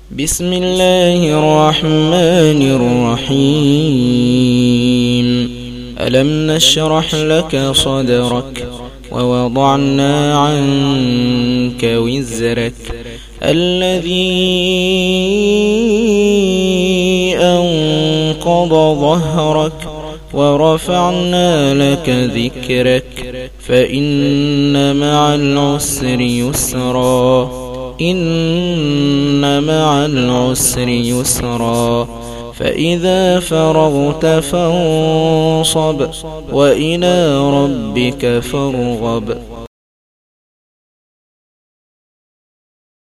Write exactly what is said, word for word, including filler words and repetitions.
بسم الله الرحمن الرحيم. ألم نشرح لك صدرك ووضعنا عنك وزرك الذي أنقض ظهرك ورفعنا لك ذكرك فإن مع العسر يسرا إن مع العسر يسرا فإذا فرغت فانصب وإلى ربك فارغب.